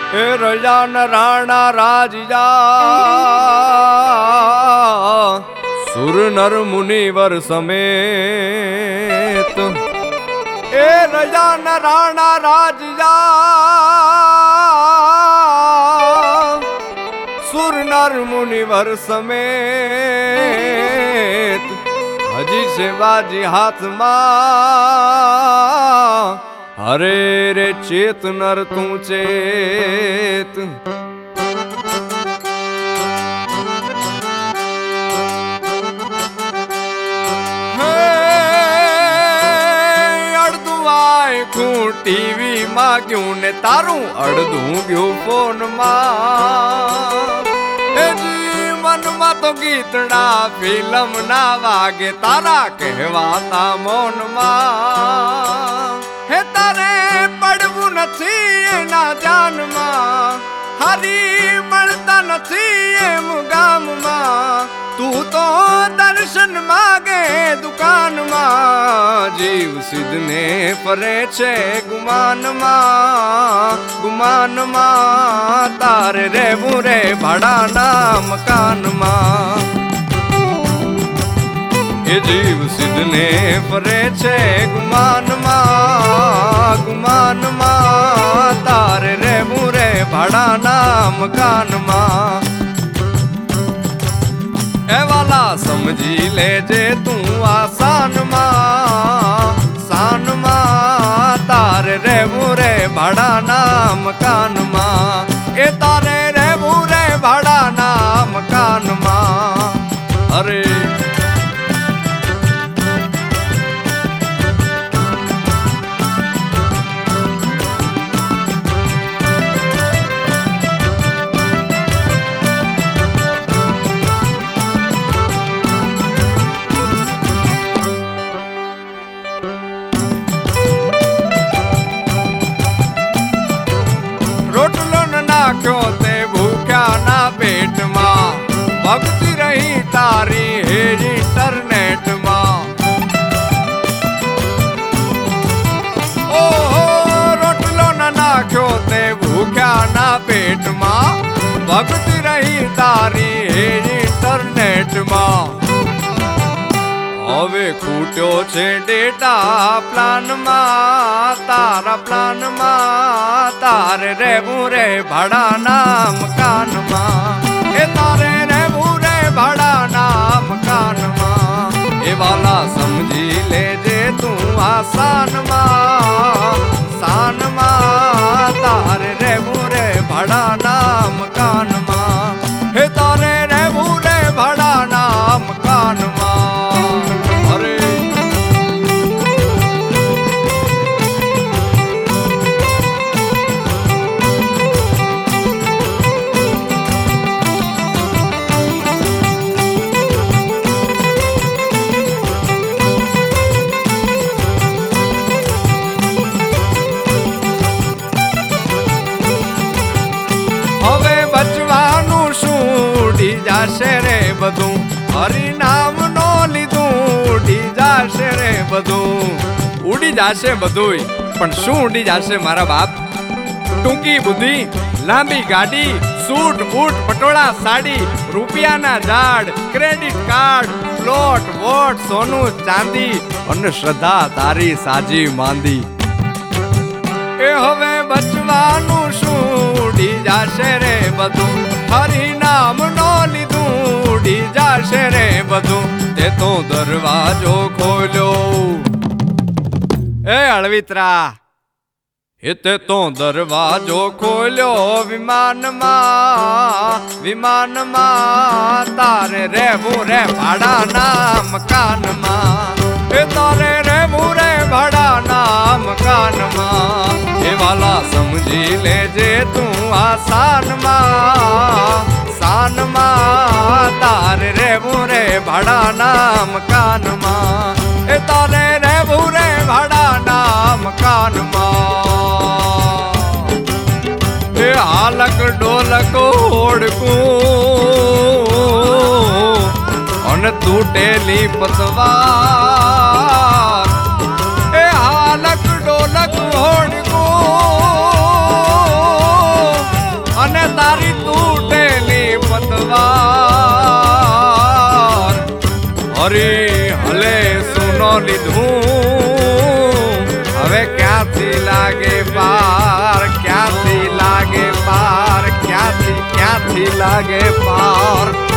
એ રજાન રાણા રાજા સુર નર મુનિવર સમેત એ રજાન રાણા રાજા સુર નર મુનિવર સમેત હજી સેવાજી હાથમાં હરે રે ચેત નર તું ચેત અડધું આખું ટીવી માં ગયું ને તારું અડધું ગયું ફોન માં મનમાં તો ગીતડા ફિલ્મ ના વાગે તારા કહેવાતા મૌનમાં હે તારે પડવું નથી એના જાનમાં હરી મળતા નથી એમ ગામમાં તું તો દર્શન માગે દુકાનમાં જીવ સિદ્ધને ફરે છે ગુમાનમાં ગુમાનમાં તારે રહેવું રે ભાડાના મકાનમાં એ જીવ સિદ્ધને ફરે છે ગુમાનમાં ગુમાનમાં તારે રહેવું રે ભાડાના મકાનમાં એ વાલા સમજી લેજે તું આસાનમાં સાનમાં તારે રહેવું રે ભાડાના મકાનમાં એ તારે રહેવું રે ભાડાના મકાનમાં અરે નાખ્યો તે ભૂખ્યા ના પેટમાં ભક્તિ રહી તારી હે ઇન્ટરનેટમાં ઓહો રોટલો ના નાખ્યો તે ભૂખ્યા ના પેટમાં ભક્તિ રહી તારી હે ઇન્ટરનેટમાં હવે ખૂટ્યો છે ડેટા પ્લાનમાં તારા પ્લાનમાં તારે રહેવું રે ભાડાના મકાનમાં એ તારે રહેવું રે ભાડાના મકાનમાં એ વાલા સમજી લેજે તું આસાનમાં સાનમાં તારે રહેવું રે ભાડાના મકાનમાં હે તારે રહેવું રે ભાડાના મકાનમાં હવે બચવાનું શું ઉડી જાશે રે બધું હરી નામ નો લીધું ઉડી જાશે રે બધું ઉડી જાશે બધું પણ શું ઉડી જાશે મારા બાપ ટૂંકી બુદ્ધિ લાંબી ગાડી સૂટ બૂટ પટોળા સાડી રૂપિયાના ઝાડ ક્રેડિટ કાર્ડ પ્લોટ વોટ સોનું ચાંદી અને શ્રદ્ધા તારી સાજી માંદી એ હવે બચવાનું શું ઉડી જાશે રે બધું હરી નામ નો લીધું ઉડી જાશે રે બધું તે તો દરવાજો ખોલ્યો એ અળવિત્રા એ તે તો દરવાજો ખોલ્યો વિમાનમાં વિમાનમાં તારે રહેવું રે ભાડાના મકાનમાં એ તારે રહેવું રે ભાડાના મકાનમાં એ વાલા સમજી લેજે તું આસાનમાં સાનમાં તારે રહેવું રે ભાડાના મકાનમાં એ તારે રહેવું રે ભાડાના મકાનમાં એ હાલક ડોલક ઓળકું અને તૂટેલી પતવાર એ હાલક ડોલક ઓળકું હરી હલે સુનો લીધું હવે ક્યાંથી લાગે પાર ક્યાંથી લાગે પાર ક્યાંથી લાગે પાર